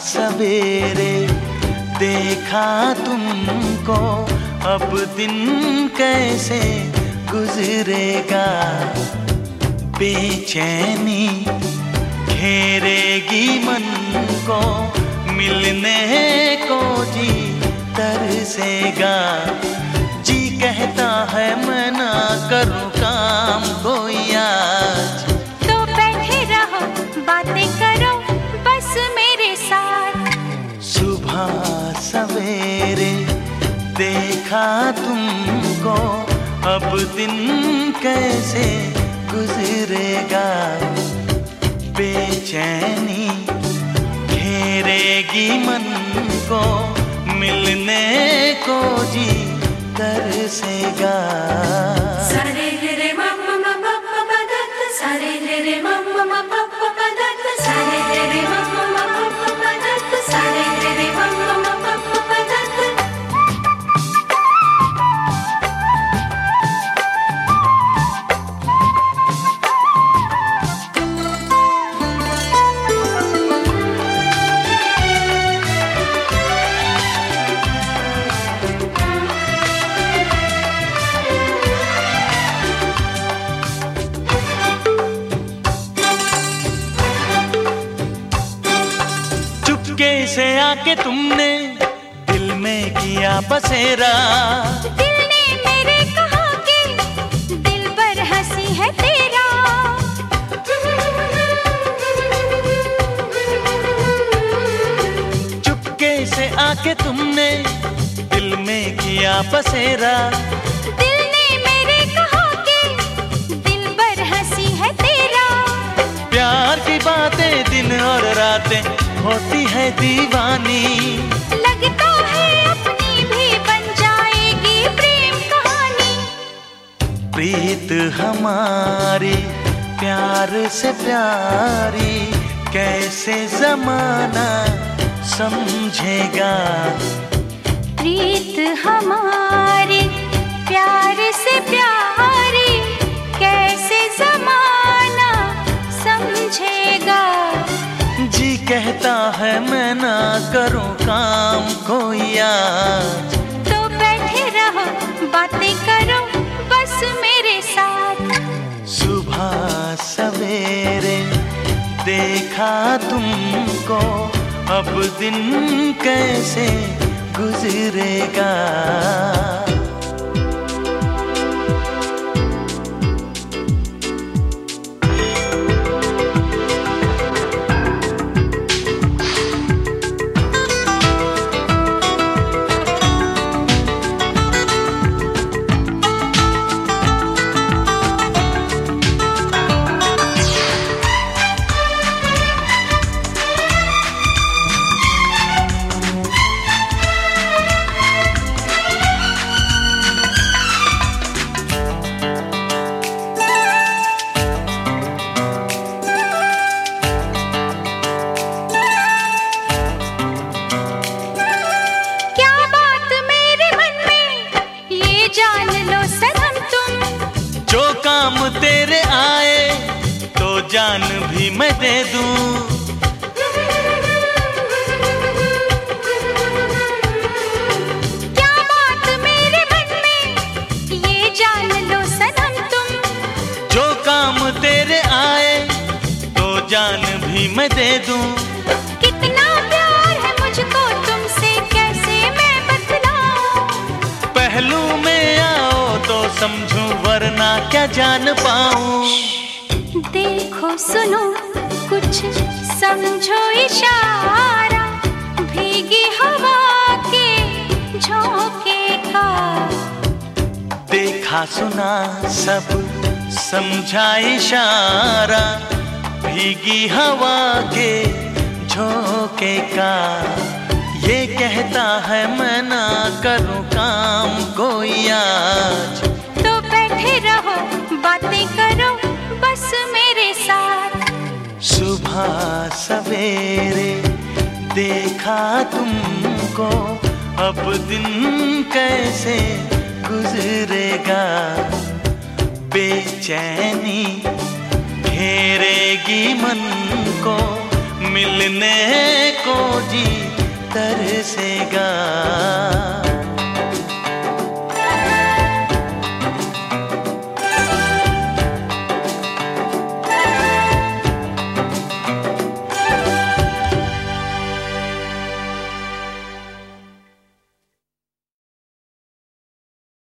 सवेरे देखा तुमको, अब दिन कैसे गुजरेगा। बेचैनी घेरेगी मन को, मिलने को जी तरसेगा। जी कहता है मैं ना करूं काम कोई आज। तो बैठे रहो बातें करो बस मेरे साथ। सुबह सवेरे देखा तुमको, अब दिन कैसे गुजरेगा। बेचैनी घेरेगी मन को, मिलने को जी तरसेगा। सारे रे मम्मा पापा पदत, सारे रे मम्मा पापा पदत, सारे रे मम्मा पापा पदत, सारे रे मम्मा पापा पदत। कैसे आके तुमने दिल में किया बसेरा। दिल ने मेरे कहा कि दिल पर हंसी है तेरा। चुपके से आके तुमने दिल में किया बसेरा। दिल ने मेरे कहा कि दिल पर हंसी है तेरा। प्यार की बातें दिन और रातें होती है दीवानी। लगता है अपनी भी बन जाएगी प्रेम कहानी। प्रीत हमारी प्यार से प्यारी, कैसे जमाना समझेगा। प्रीत हमारी प्यार से प्यारी, कैसे जमाना समझेगा। जी कहता है मैं ना करूं काम कोई आज। तो बैठे रहो बातें करो बस मेरे साथ। सुबह सवेरे देखा तुमको, अब दिन कैसे गुजरेगा। काम तेरे आए तो जान भी मैं दे दूं। क्या बात मेरे मन में ये जान लो सनम तुम। जो काम तेरे आए तो जान भी मैं दे दूं। कितना प्यार है मुझको तुमसे कैसे मैं बतलाऊं। पहलू में आओ तो समझूं वरना क्या जान पाऊं। देखो सुनो कुछ समझो इशारा, भीगी हवा के झोंके का। देखा सुना सब समझा इशारा, भीगी हवा के झोंके का। ये कहता है मैं ना करूं काम कोई आज। तो बैठे रहो बातें करो बस मेरे साथ। सुबह सवेरे देखा तुमको, अब दिन कैसे गुजरेगा। बेचैनी घेरेगी मन को, मिलने को जी तरसेगा।